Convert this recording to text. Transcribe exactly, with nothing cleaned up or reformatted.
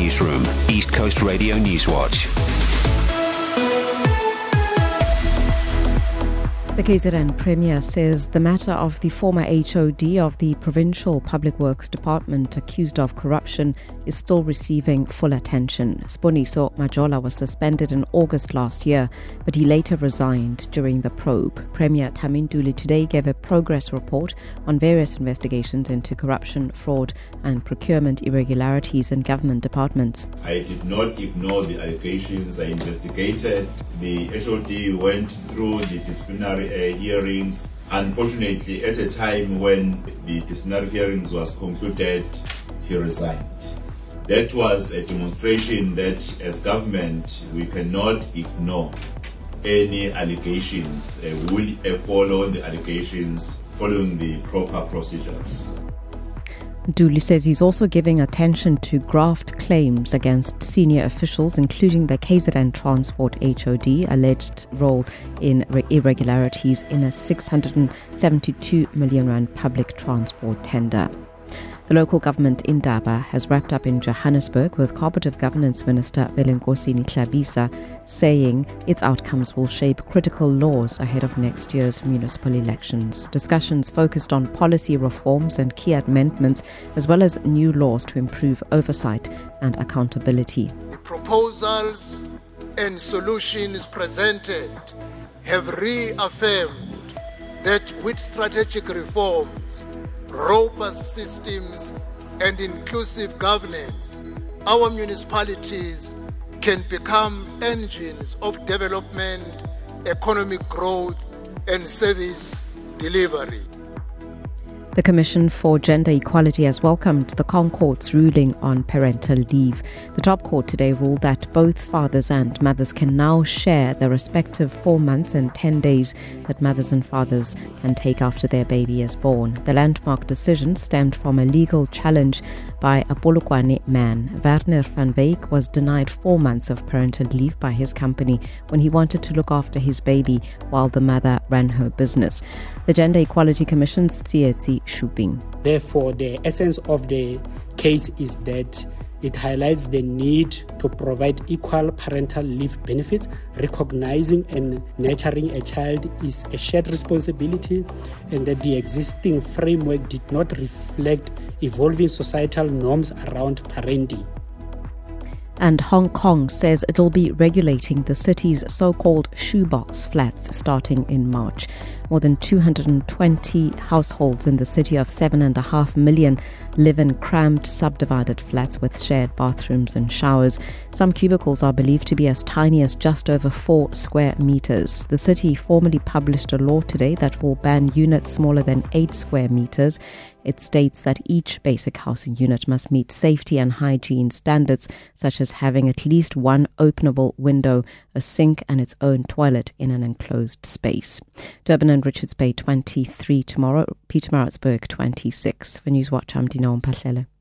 newsroom, East Coast Radio Newswatch. The K Z N Premier says the matter of the former H O D of the Provincial Public Works Department accused of corruption is still receiving full attention. Sponiso Majola was suspended in August last year, but he later resigned during the probe. Premier Taminduli today gave a progress report on various investigations into corruption, fraud and procurement irregularities in government departments. I did not ignore the allegations. I investigated. The H O D went through the disciplinary Uh, hearings. Unfortunately, at a time when the disciplinary hearings was concluded, he resigned. That was a demonstration that as government we cannot ignore any allegations. Uh, we will uh, follow the allegations following the proper procedures. Dooley says he's also giving attention to graft claims against senior officials, including the K Z N Transport H O D, alleged role in irregularities in a six hundred seventy-two million rand public transport tender. The local government in Daba has wrapped up in Johannesburg, with Cooperative Governance Minister Belengosini Tlhabisa saying its outcomes will shape critical laws ahead of next year's municipal elections. Discussions focused on policy reforms and key amendments, as well as new laws to improve oversight and accountability. The proposals and solutions presented have reaffirmed that with strategic reforms, robust systems and inclusive governance, our municipalities can become engines of development, economic growth and service delivery. The Commission for Gender Equality has welcomed the Concourt's ruling on parental leave. The top court today ruled that both fathers and mothers can now share the respective four months and ten days that mothers and fathers can take after their baby is born. The landmark decision stemmed from a legal challenge by a Polokwane man. Werner van Wyk was denied four months of parental leave by his company when he wanted to look after his baby while the mother ran her business. The Gender Equality Commission's Tsietsi Shuping. Therefore, the essence of the case is that it highlights the need to provide equal parental leave benefits. Recognizing and nurturing a child is a shared responsibility, and that the existing framework did not reflect evolving societal norms around parenting. And Hong Kong says it'll be regulating the city's so-called shoebox flats starting in March. More than two hundred twenty households in the city of seven and a half million live in cramped, subdivided flats with shared bathrooms and showers. Some cubicles are believed to be as tiny as just over four square meters. The city formally published a law today that will ban units smaller than eight square meters. It states that each basic housing unit must meet safety and hygiene standards, such as having at least one openable window, a sink and its own toilet in an enclosed space. Durban and Richards Bay twenty-three tomorrow, Pietermaritzburg twenty-six. For Newswatch, I'm Dino Mpahlele.